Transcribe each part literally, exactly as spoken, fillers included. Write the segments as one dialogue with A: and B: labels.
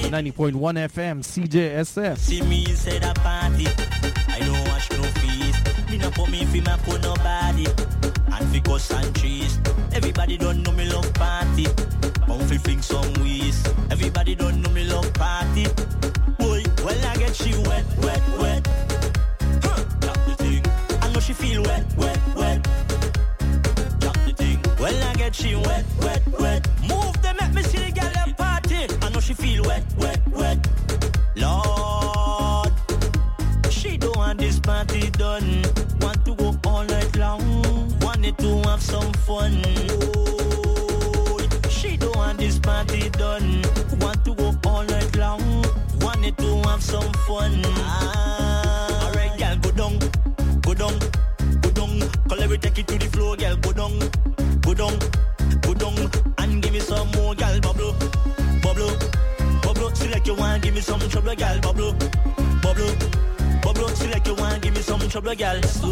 A: ninety point one F M, C J S F.
B: See me inside a party, I don't wash no face. Me no for me fi map for nobody, and fi cuss and trees. Everybody don't know me love party, bound fi fling some ways. Everybody don't know me love party. Boy, well I get she wet, wet, wet. Huh, drop the thing. I know she feel wet, wet, wet. Drop the thing. Well I get she wet, wet, wet. Move them, make me see the girl at party. I know she feel wet, wet, wet. Lord, she don't want this party done. Want to go all night long. Wanted to have some fun. Oh, she don't want this party done. Want to go all night long. Wanted to have some fun. Ah, alright, girl, go down, go down, go down. Call every take it to the floor, girl, go down, go down, go down, and give me some more, girl, bubble, bubble, bubble. See like you want, give me some trouble, girl, bubble, bubble, bubble. See like you want, give me some trouble, girl. So,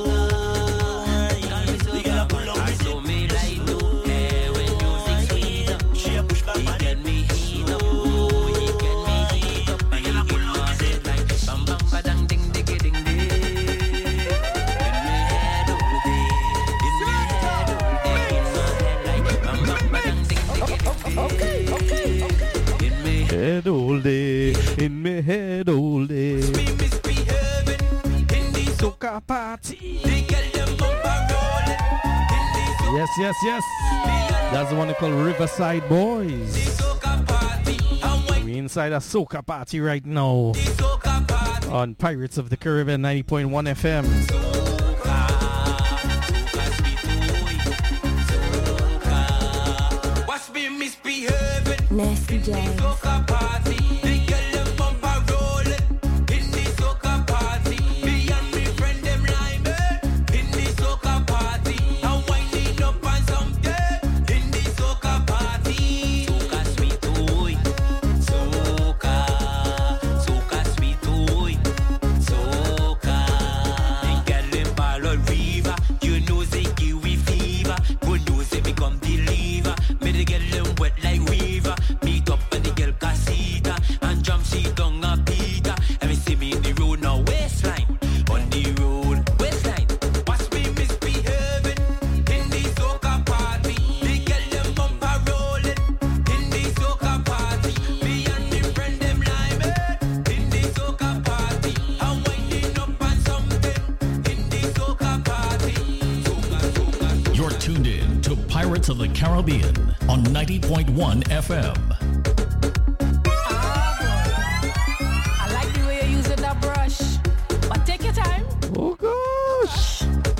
B: the girl pull up with it.
C: Me like to play when music sweet up.
B: She a push back
C: He
B: on
C: get
B: it.
C: me heat up. Oh, he get me heat up. And he get my head like bam bam ba dang ding diggy ding ding. In my head all day, in my head all day, in my head like bam bam ba dang ding diggy ding ding.
B: Okay, okay, okay.
C: In my
A: Head all day, in my head all day.
C: me misbehaving in the
A: Soca party.
C: they get them bumper rolling in the
A: Yes, yes, yes. That's the one they call Riverside Boys.
C: soca party. And when
A: We inside a soca party right now
C: the soca party.
A: on Pirates of the Caribbean ninety point one F M.
C: Watch me misbehaving
D: Nasty
C: in the
D: Jazz.
C: soca party. The girl them bumper rolling in the soca party. Me and me friend them liming in the soca party. And winding up on something in the soca party. Soca sweet toy, soca, soca sweet toy, soca. The girl them ball on river, you know they give we fever. Good news they become deliver. Me the girl them wet like river. Meet up and the girl casita and jump she down a Peter. And me see me in the road now waistline on the road waistline. Watch me misbehaving in the soca party. The girl them bumper rolling in the soca party. Me and me friend them liming in the soca party. And winding up on something in the soca party. Soca, soca, soca.
E: You're tuned in to Pirates of the Caribbean on ninety point one F M.
D: I like the way you use it, that brush. But take your time.
A: Oh gosh!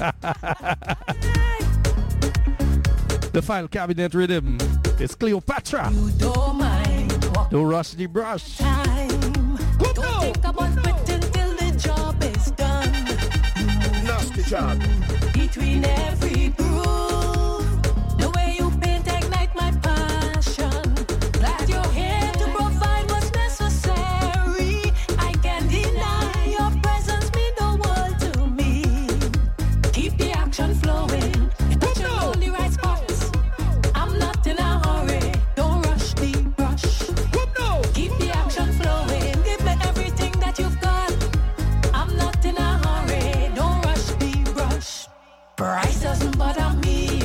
A: The File Cabinet Rhythm is Cleopatra.
D: You don't mind. Walk
A: Don't rush the brush.
D: time. Don't think about waiting till the job is done.
F: Nasty job.
D: Between every groove, the way you paint ignite my passion. Glad you're here to provide what's necessary. I can't deny your presence mean the world to me. Keep the action flowing, touching all the right spots. I'm not in a hurry, don't rush the brush. Keep the action flowing, give me everything that you've got. I'm not in a hurry, don't rush the brush. Price doesn't bother me.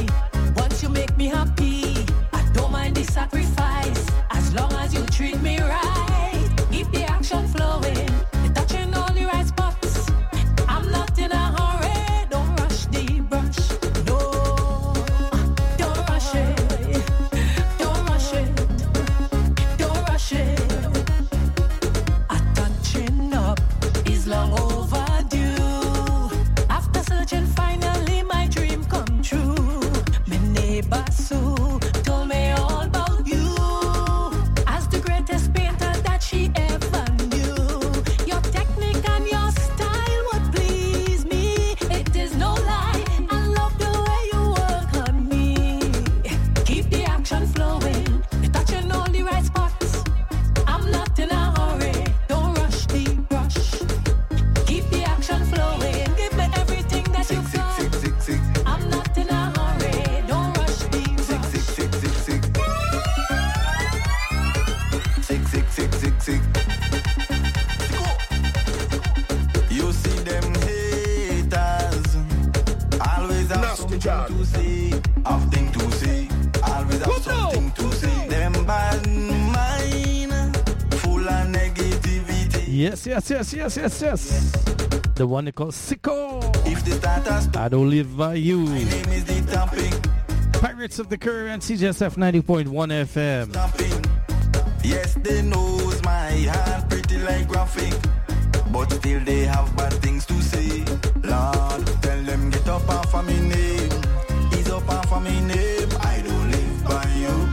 A: Yes, yes, yes, yes, yes, yes. The one they call Sicko.
B: If the status,
A: I don't live by you.
B: my name is the Tamping.
A: Pirates of the Caribbean, C J S F ninety point one F M.
B: Tamping. Yes, they knows my hand pretty like graphic, but still they have bad things to say. Lord, tell them get up off of me name. Ease up off of me name. I don't live by you.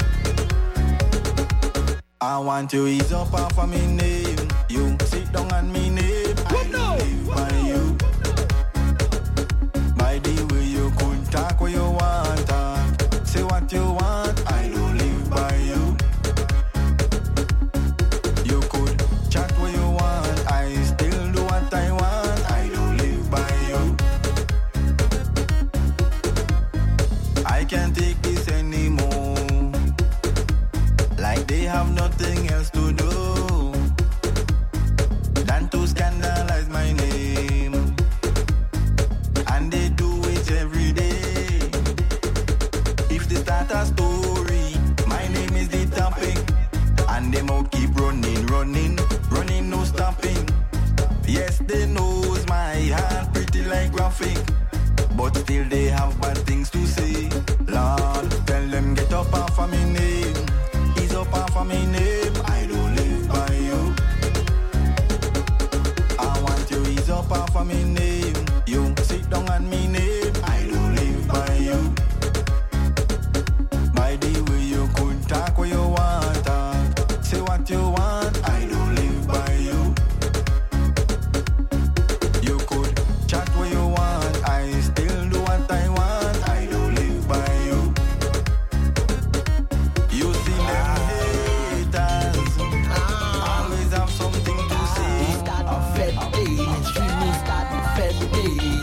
B: I want you ease up off of me name. You sit down on me name. I don't live by you. By the way you could talk what you want, talk. Say what you want. I don't live by you. You could chat what you want. I still do what I want. I don't live by you. I can't take this anymore. Like they have nothing else to do than to scandalize my name. And they do it every day. If they start a story, my name is the Tamping. And them out keep running, running, running, no stopping. Yes, they knows my heart pretty like graphic, but still they have bad things to say. Lord, tell them get up off of me name. Ease up off of me name. I don't live by you. I want you ease up off of me name. You sit down on me name. I don't live by you. By the way you could talk what you want, talk. Say what you want. I don't live by you. You could chat what you want. I still do what I want. I don't live by you. You see them haters always have something to say.
G: Start the fed days, streaming start the fed days.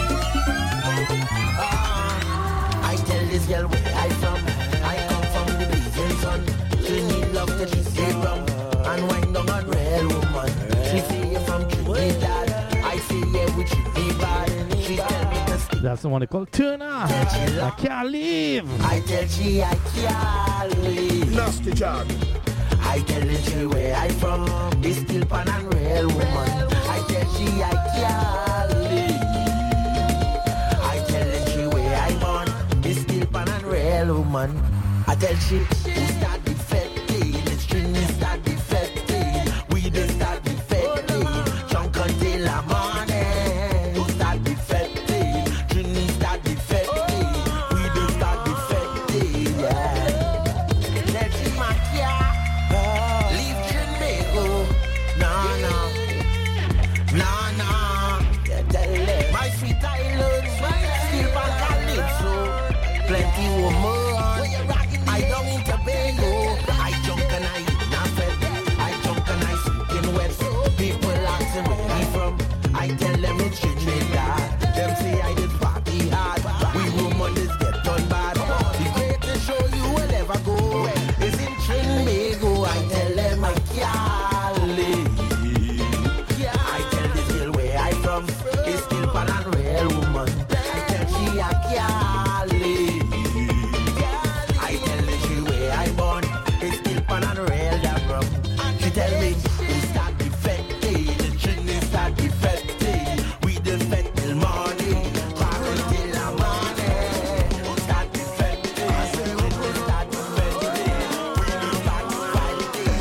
G: Ah, I tell this girl where I from. I come from the blazing sun. She need love till she stay from. And wind down on real woman. She say you from Trinidad. I say yeah, we should be bad. She tell me to stick.
A: That's the one they call Turner. I can't leave.
G: I tell she I can't leave.
F: Nasty job.
G: I tell her she where I from. It's still pan and real woman. I tell she I can't leave. I tell her she where I born. It's still pan and real woman. I tell she who start the fete day. The string start the fete day. We don't start the fete day. Drunk until the morning. Who start the fete day? String start the fete day. We don't start the fete day. Yeah. Tell she my cat. Leave Trinbago. No, no. No, no. My sweet island. Still back Calypso. Plenty woman. I don't need to pay you. I junk and I eat nothing. I junk and I sleep in wet. People asking where I from. I tell them it's Trinidad. Them say I did party hard. We women get done bad. The greatest show you will ever go is in Trinbago. I tell them I can't live. I tell this girl where I from. It's still pan and real woman. I tell she I can't live. I tell her she where I born. It's still pan and real that rum. She tell me who start the fete day. The children start the fete day. We the fete till morning. Rock until the morning. Who start the fete day? Who start the fete day? We the start the fete day.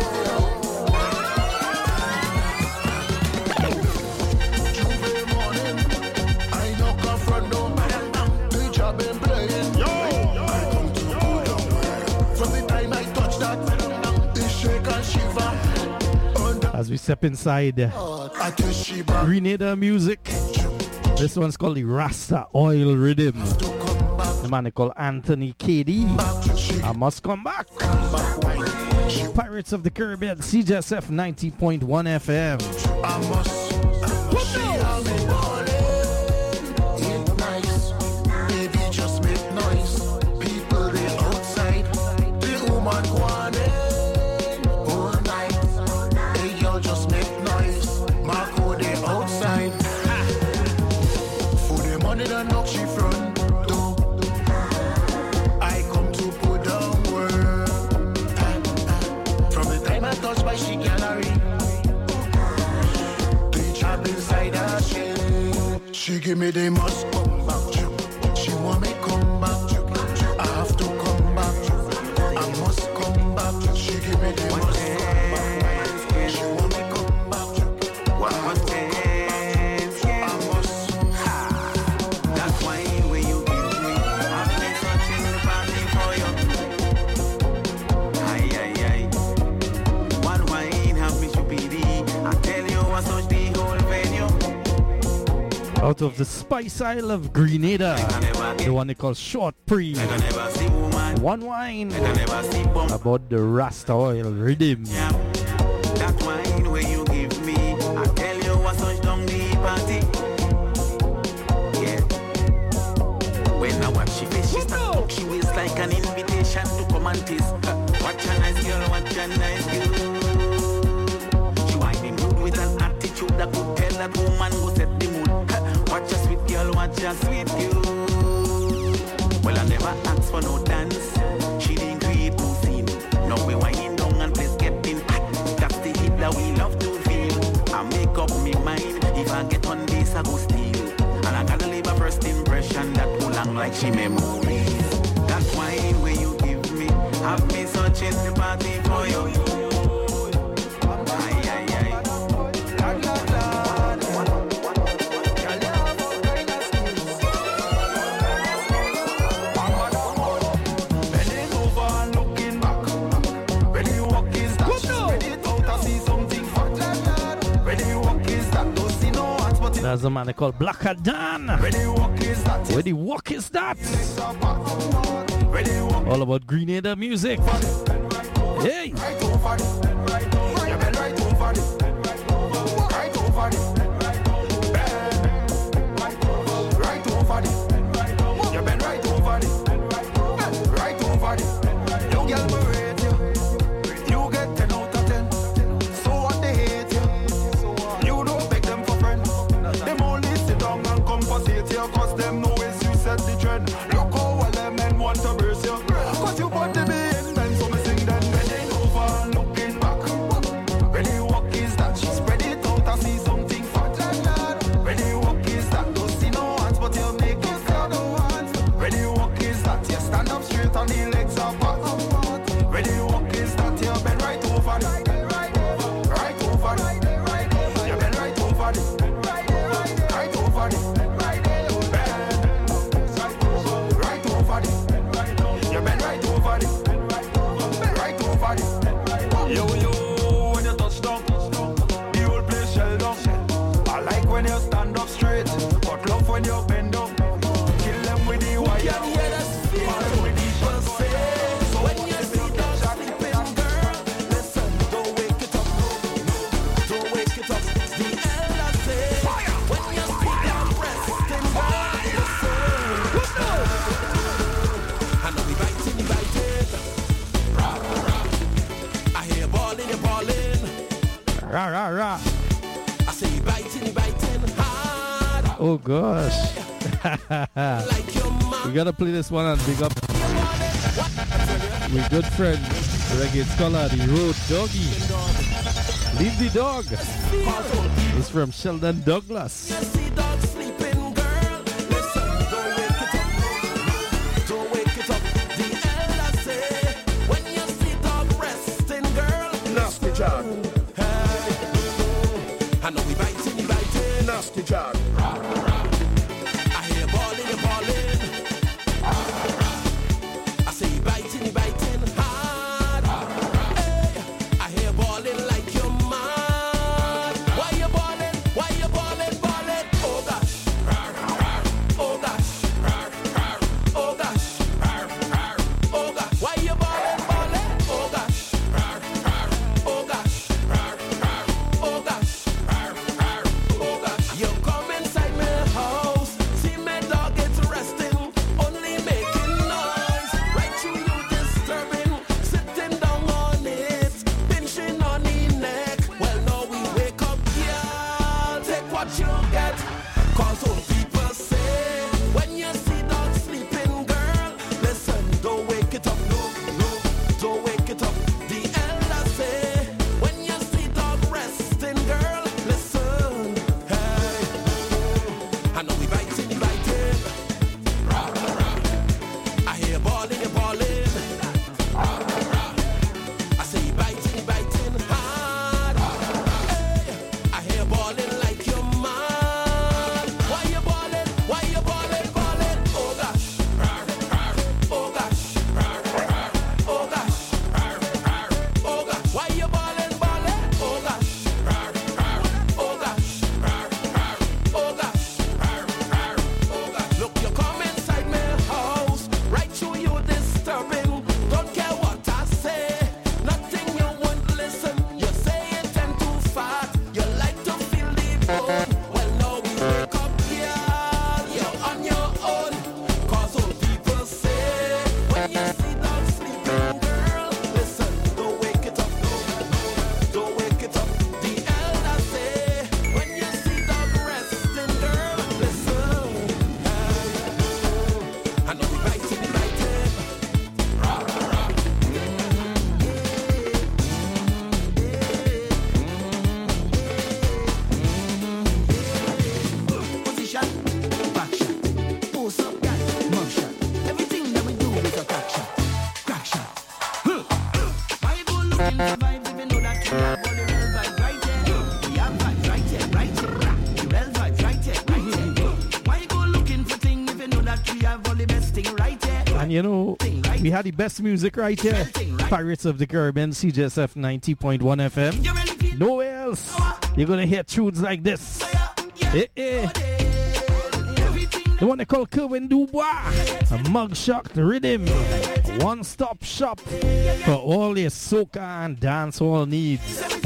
F: Tuesday morning, I knock on front door. The job been playing. I come to cool down. From the time I touch that, they shake and shiver. Under
A: As we step inside uh,
F: I tell she back
A: Grenada music. This one's called the Rasta Oil Rhythm.
F: to come back,
A: The man they call Anthony K D.
F: back to she
A: I must come back.
F: come back. Wine. She
A: Pirates of the Caribbean, C J S F ninety point one F M.
F: I must. She have me balling. Ain't nice. Baby, just make noise. People they outside. The woman go on in all night. Hey, girl, just make noise. Marco they outside. For the money that knock she front door. I come to put down work. From the time I touch by she gallery. She give me the must come back. She want me come back. I have to come back. I must come back. She give me the must come back. She want me come back.
H: What must change? I must. Ha. That's why when you give me, I've been searching the party for you. Aye, aye, aye. One wine have me stupidity. I tell you I search the whole venue.
A: Out of the Spice Isle of Grenada, the one they call Short Pre. One wine about the Rasta oil rhythm.
H: Yeah. That wine where you give me, I tell you I search down the party. Yeah. When I watch she face, she start she waist like an invitation to come and taste. Watch a nice girl, watch a nice girl. She whining good with an attitude that could tell that woman go set the mood. Watch a sweet girl, watch a sweet girl. Well, I never asked for no dance. She didn't create no scene. Now we whining down and place getting hot. That's the hit that we love to feel. I make up me mind. If I get on this, I go steal. And I gotta leave a first impression that go long like she memories. That's why when you give me, have me searching the party for you. Aye, aye, aye.
A: There's a man they call Black Dan. Where the walk is that? Where the walk is that? All about Grenada music. Hey! Right over it. Right over it. Right over it. Right over it. Right over it. You been right over it. Right over it. You girl me rate you. You get ten out of ten. So what they hate you. You don't beg them for friends. Them only sit down and compensate you. Cause them know as you set the trend. Look how well them men want to brace you. Cause you put the beat then so me sing then. Bending over and looking back. Ready walk is that. She spread it out and see something fat. Ready walk is that. Don't see no hands but you make it flat. Ready walk is that. You stand up straight and the legs are back. Ready walk is that. You bend right over it. Right over it. You bend right over it. Right over it. Right over it. You bend right over it. Right over it. Yo, yo, when you touch down, the whole place shell down. I like when you stand up straight, but love when you bend down. Kill them with the wire. You can hear the spirit with the say. So when you see that sleeping girl, listen, don't wake it up. Don't wake it up. The elder say, when you see that resting girl, listen.
C: I know we biting, we biting. Rah, rah, rah. I hear you balling, you balling.
A: Rah, rah, rah.
C: I say you biting, you biting hard.
A: Oh gosh.
C: Like your mom.
A: We gotta play this one and big up my good friend, reggae scholar, the Road Doggy. Leave the dog. It's from Sheldon Douglas.
C: You see dog sleeping, girl. Listen, don't wake it up. Don't wake it up. The elder say, when you see dog resting, girl.
F: Nasty job.
C: Hey, I know we biting, we biting.
F: Nasty job.
C: I hear you balling, you balling. I say you biting, you biting hard. Hey, I hear you balling like you're mad. Why you balling? Why you balling, balling? Oh gosh. Oh gosh. Oh gosh. Oh gosh. Why you balling, balling? Oh gosh. Oh gosh. Oh gosh. Oh gosh. You're coming
I: And you know, we had the best music right here. Pirates of the Caribbean, C J S F ninety point one F M. Nowhere else you're gonna hear tunes like this. Eh, eh. The one they call Kerwin Dubois, a mug shock rhythm, a one-stop shop for all your soca and dancehall needs.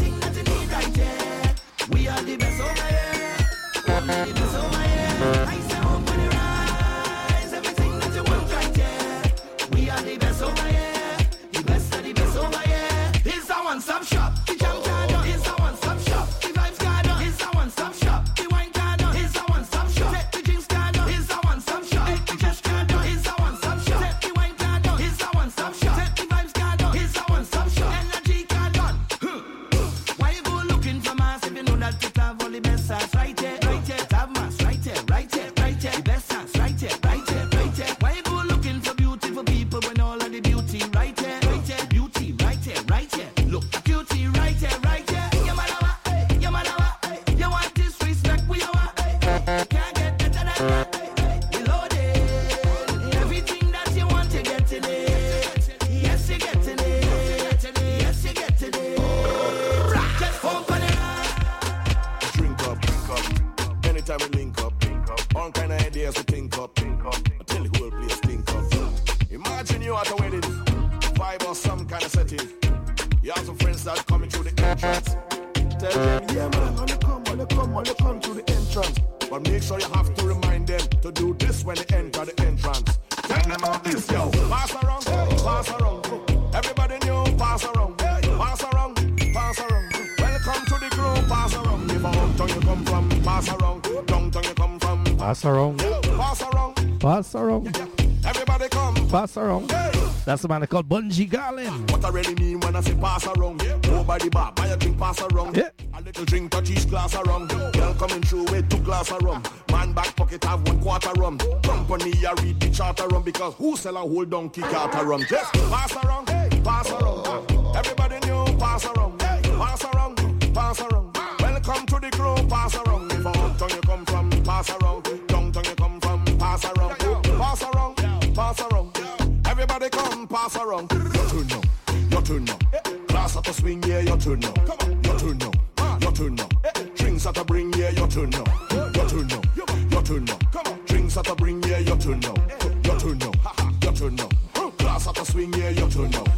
B: We are the best over here. The best over here. I say open your eyes. Everything that you want right here. We are the best over here. The best of the best over here. It's a one-stop shop. The jam card is a one-stop shop. The vibes card is a one-stop shop. The wine card is a one-stop shop. The drinks card is a one-stop shop. The cash card is a one-stop shop. The wine card is a one-stop shop. The vibes card is a one-stop shop. Energy card done. Why you go looking for mass if you know that people have all the best ass right here, right here, have mass right here, right here, right here, the best ass right here, right here, right here. Why you go looking for beautiful people when all of the beauty right here, right here, beauty right here, right here. Look at beauty right here, right here. You malawa, hey, you malawa, hey. You want this respect, we are, hey, hey. Can't get better than that, hey, hey. We loaded. Everything that you want, you getting it. Yes, you getting it. Yes, you getting it. Just open it up.
F: Drink up, drink up. Anytime we link up, link up. All kind of ideas we think up, think up. I tell the whole place think up. Imagine you at a wedding, vibe or some kind of setting. You have some friends that coming through the entrance. Tell them, yeah man, when you come, when you come, when you come through the entrance. But make sure you have to remind them to do this when they enter the entrance. Tell them about this, yo. Pass around, pass around. Everybody knew, pass around, pass around, pass around. Welcome to the group, pass around. If a hometown you come from, pass around. Downtown you come from,
I: Pass around,
F: pass around.
I: pass around,
F: Everybody come,
I: pass around.
F: hey.
I: That's the man called Bungie Garlin.
F: What I really mean when I say pass around, yeah. Go by the bar, buy a drink, pass around.
I: Yeah.
F: A little drink, touch each glass around. Girl coming through with two glass of rum. Man back pocket have one quarter rum. Company I read the charter rum because who sell a whole donkey cart of rum? Just pass around, pass around. Everybody knew, pass around, pass around, pass around. Welcome to the crew, pass around. If a uptown you come from, pass around. Downtown you come from, pass around. Pass around, pass around. Everybody come, pass around. Your turn now, your turn now. Class at the swing, yeah, your turn now. Come on, your turn now, your turn now. Drinks at the bring, yeah, your turn now. Your turn now, your turn now. Come on, drinks at the bring, yeah, your turn now. Your turn now, your turn now. Class at the swing, yeah, your turn now.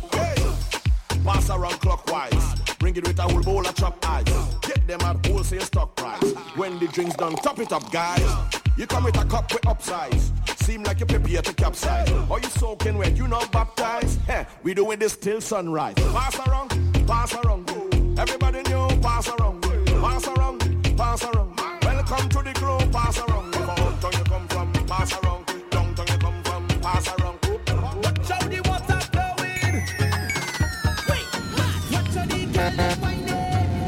F: Pass around clockwise. Bring it with a whole bowl of chopped ice. Get them at wholesale stock price. When the drinks done, top it up, guys. You come with a cup with upsize. Seem like you prepare to capsize. Or you soaking wet, you not baptized. Heh, we doing this till sunrise. Pass around, pass around. Everybody knew, pass around. Pass around, pass around. Welcome to the crew, pass around. From uptown you come from, pass around. Downtown you come from, pass around.
B: Watch how the water flowing. Wait, watch how the girl whining.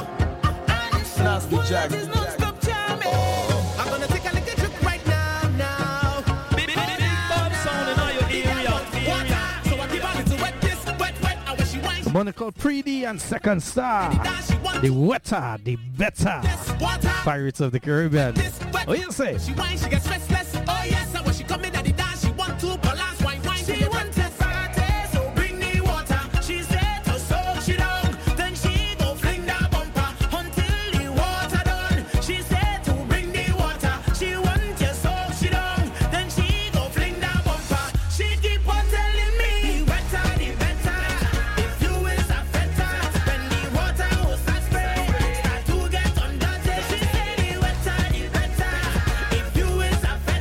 F: That's the jack.
B: There's no stop jamming. I'm gonna take a little trip right now, now.
E: Big, big, big bad sound in all your area.
B: Water, so I give her little wet this, wet, wet. I wish she whines.
I: One called Preedy and Second Star.
B: Dash, she want
I: The wetter, the better.
B: this water.
I: Pirates of the Caribbean.
B: This wet.
I: What you say?
B: She whines, she gets restless. Oh yes, and when she come in at the dance, she want to balance, wine, wine. She want to party, so bring the water. She said to soak she down, then she go fling the bumper until the water done. She said to bring the water. She want to soak she down, then she go fling the bumper. She keep on telling me, the wetter the better. If you is a better, when the water will start spray, start to get on dirty. She say the wetter the better. If you is a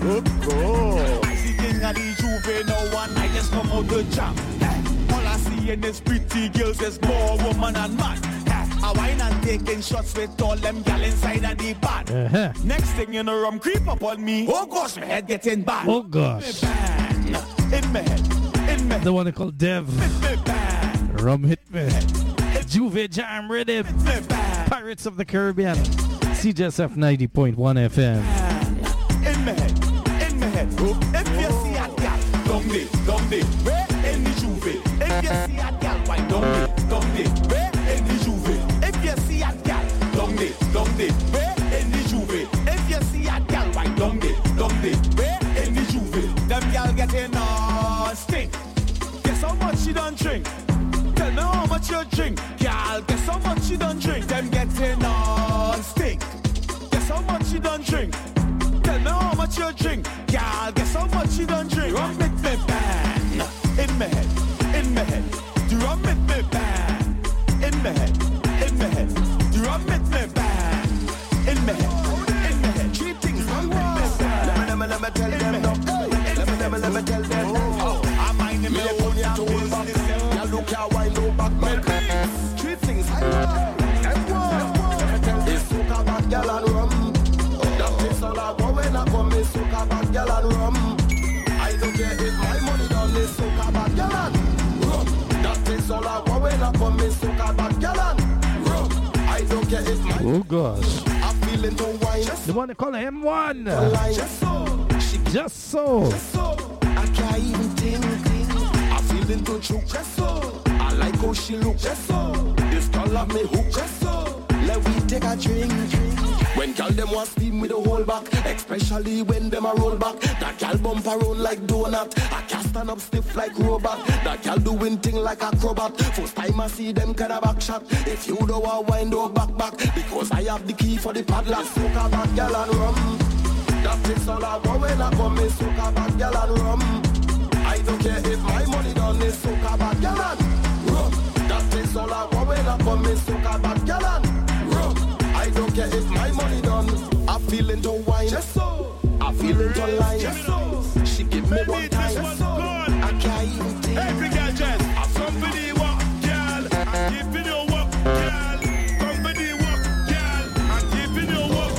A: Go, go. I see king of the Juve, no one, I just come out to jam. All I see in this pretty girls is more woman and man. I wine and taking shots with all them gal inside of the bar. Uh-huh. Next thing you know, rum creep up on me. Oh gosh, my head getting bad.
I: Oh gosh.
A: In my head, in my head.
I: The one they call Dev. Rum hit me. Juve Jam Rhythm. Pirates of the Caribbean. C J S F ninety point one F M.
A: In my head, in my head. Oh, if you see a gal, don't be, don't be. Where in the Juve? If you see a gal, why don't be, don't be. Where in the Juve? If you see a gal, don't be, don't be. Where in the Juve? If you see a gal, why don't be, don't be. Where in the Juve? Them gal getting on stink. Guess how much you don't drink? Tell me how much you drink, gal. Guess how much you don't drink? Them getting on stink. Guess how much you don't drink? Tell me how much you drink, gal. Guess how much you don't drink? Rum with me band in my head, in my head. Do rum with me band in my head, in my head. Do rum with me band in my head, in my head. Three things rum with me band. Let me, let me tell them no. Let me, let me, let me tell them no. I'm minding me own ya to hold back. Ya look ya wine no back back. Three things I want, I want. Let me tell this soca bad gal and rum. That is all I want when I come. This soca bad gal and rum. I don't care if my money done this soca bad gal and rum. That is all I want when I come. This soca bad gal and rum. I don't care if my
I: oh gosh.
A: I'm feeling to wine.
I: The one they call M one.
A: Just so, she
I: just so.
A: Just so. I can't even think. I'm feeling to choke. Just so. I like how she look. Just so. This girl love me hook. Just so. Let we take a drink. When girl them want steam with a whole back, especially when them a roll back. That girl bump around like donut. I can't stand up stiff like robot. That girl doing thing like acrobat. First time I see them kind of back shot. If you don't want wine, don't back back. Because I have the key for the padlock. Soca bad girl and rum. That is all I want when I come in. Soca bad girl and rum. I don't care if my money done is soca bad girl and rum. That is all I want when I come in. Soca bad girl and rum. I don't care if my money done. I feel into wine. Just so. I feel into line. Just so. She give me one time. Just so. I can't even think. Every girl just somebody walk, girl. I'm giving you walk, girl. Somebody walk, girl. I'm giving you walk,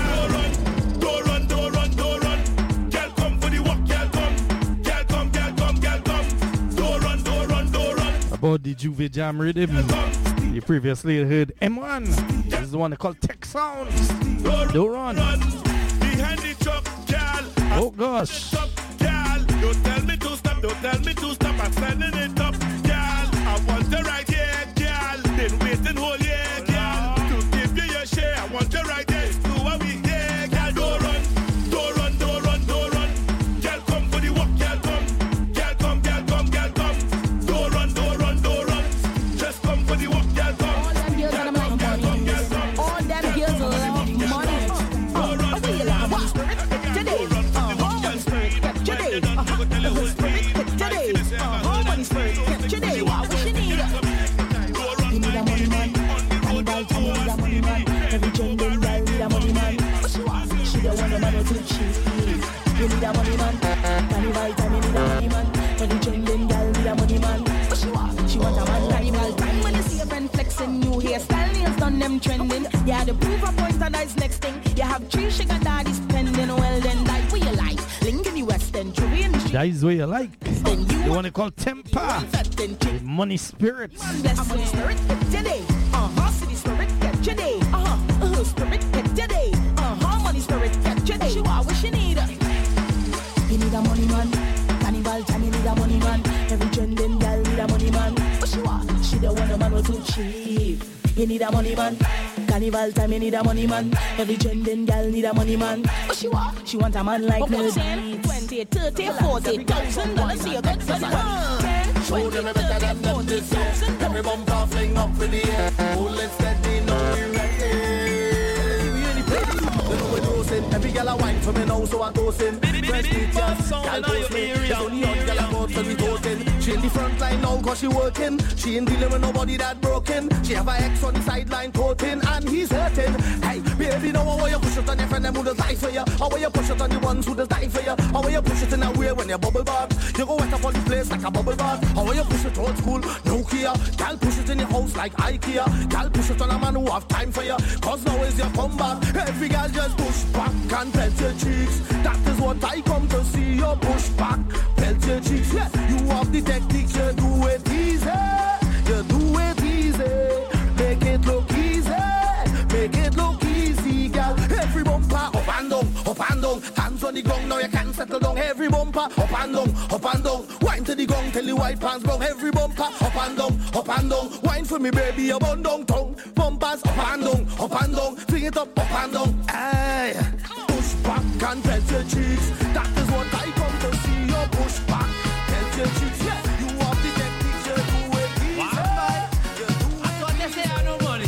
A: girl. Don't run, don't run, don't run, don't run. Girl, come for the walk, girl, come. Girl, come, girl, come, girl, come. Don't run, don't run, don't run.
I: About the Juve Jam Rhythm. You previously heard M one. This is the one they call Tech Sounds. Don't run.
A: Behind the truck, girl.
I: Oh gosh.
A: Don't tell me to stop. Don't tell me to stop. I'm standing it up, girl. I want the right here, girl. Then wait and hold yeah, girl. To give you your share. I want the right here. Do what we yeah, girl. Don't run. Don't run. Don't run. Don't run. Girl, come for the walk. Girl, come. Girl, come. Girl, come. Girl, come. Don't run. Don't run. Don't run. Just come for the walk. Girl, come.
J: You need a money man, carnival time. You need a money man. Every trending girl need a money man. What she want? She want a man carnival time. When you see a friend flexing, new hairstyle, nails done them trending. You had the proof of point and that's next thing. You have three sugar daddies spending. Well then, like what you like. Link in the West End, Trivia in the street.
I: That is what you like. Then you want to call Temper. Money spirits.
J: Money spirit today. Uh huh. City spirit get today. Uh huh. Uh huh. Spirit get today. Uh huh. Money spirit get today. She want what she need. You need a money man. Carnival time, you need a money man. Every trending girl need a money man. What she want? She don't want a man who's too cheap. You need a money man. Carnival time, you need a money man. Every trending girl need a money man. What she want? She want a man like me. twenty, thirty, forty thousand dollars. See a good for the one.
F: Show them a better than them this year. Every bumper fling up in the air. Hold it steady, know we ready. We know we know
K: toasting. Every girl a wine for me now, so I toasting. Fresh pictures, gal toast me. There's only one girl a go to me toasting. She in the front line now cause she working. She ain't dealing with nobody that broken. She have a ex on the sideline toting and he's hurting. Hey, baby, know how you push it on your friend them who does die for you. How you push it on the ones who does die for you. How you push it in a way when you bubble bath. You go wet up on the place like a bubble bath. How you push it old school, Nokia. Gal push it in your house like IKEA. Gal push it on a man who have time for you. Cause now is your comeback. Every gal just push back and pelt your cheeks. That is what I come to see. You push back, pelt your cheeks. Yeah, you have the techniques, you do it easy. You do it easy. Make it look easy. Make it look easy, gal. Every bumper up and down, up and down. Hands on the ground, now you can't settle down. Every bumper up and down, up and down. Wine to the ground, tell the white pants brown. Every bumper up and down, up and down. Wine for me, baby, you bun down tongue. Bumpers up and down, up and down. Fling it up, up and down. Hey, push back and pelt your cheeks. That is what I come to see. You push back, pelt your cheeks. Yeah, you have the techniques, you do it easy.
C: Wow.
K: You do it
C: I thought they say I no money.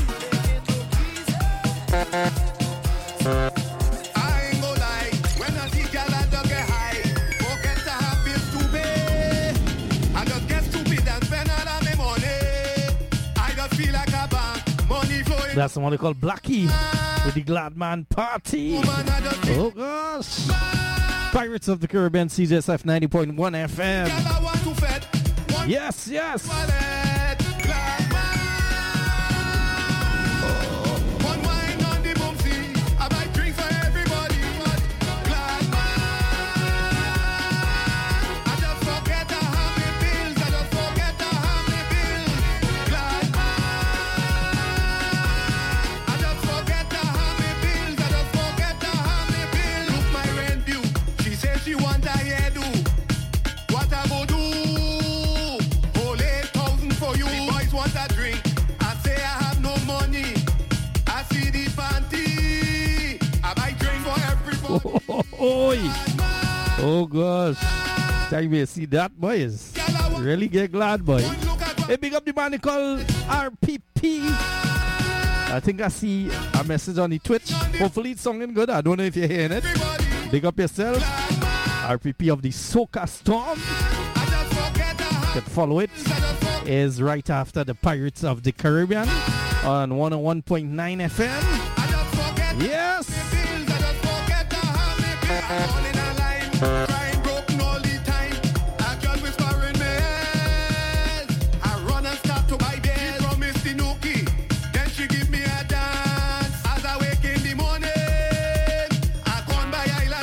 A: I ain't gonna lie, when I see gal I don't get high. Forget to have bills to pay. I just get stupid and spend all of my money. I just feel like a bank, money flowing.
I: That's the one they call Blackie with the Glad Man Party. Oh gosh. Pirates of the Caribbean, C J S F ninety point one F M.
A: Gal I want to fed. One
I: Yes, yes.
A: wallet, glad man. One wine on the boomsy. I buy drink for everybody, but glad man. I just forget to have my bills. I just forget to have my bills. Glad man. I just forget to have my bills. I just forget to have my bills. Look my rent due. She says she want a hairdo. What I go do? Whole eight thousand for you. The boys want a drink. I say I have no money. I see the panty. I buy drink for everybody.
I: Oh, oh, oi. Oh gosh. Time you see that, boys. Really get glad, boy. Hey, big up the man called R P P. I think I see a message on the Twitch. Hopefully it's sounding good. I don't know if you're hearing it. Big up yourself. R P P of the Soca Storm. You can follow it. Is right after the Pirates of the Caribbean on one oh one point nine F M. Yes.
A: All in a line.